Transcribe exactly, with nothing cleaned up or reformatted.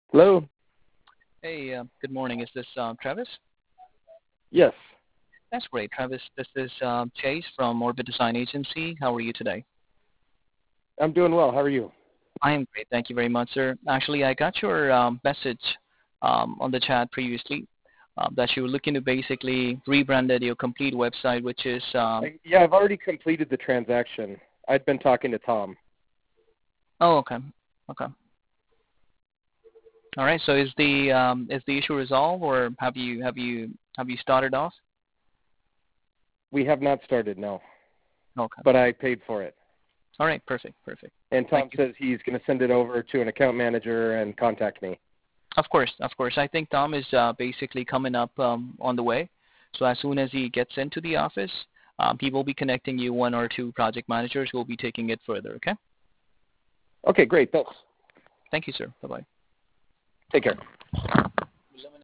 Hello? Hey, uh, good morning. Is this uh, Travis? Yes. That's great, Travis. This is um, Chase from Orbit Design Agency. How are you today? I'm doing well. How are you? I am great. Thank you very much, sir. Actually, I got your um, message um, on the chat previously uh, that you were looking to basically rebranded your complete website, which is um, I, yeah, I've already completed the transaction. I'd been talking to Tom. oh, okay, okay. All right. So is the um, is the issue resolved, or have you have you have you started off? We have not started, no. Okay. But I paid for it. All right. Perfect. Perfect. And Thank Tom you. says he's going to send it over to an account manager and contact me. Of course, of course. I think Tom is uh, basically coming up um, on the way. So as soon as he gets into the office, um, he will be connecting you one or two project managers who will be taking it further. Okay. Okay, great. Thanks. Thank you, sir. Bye bye. Take care.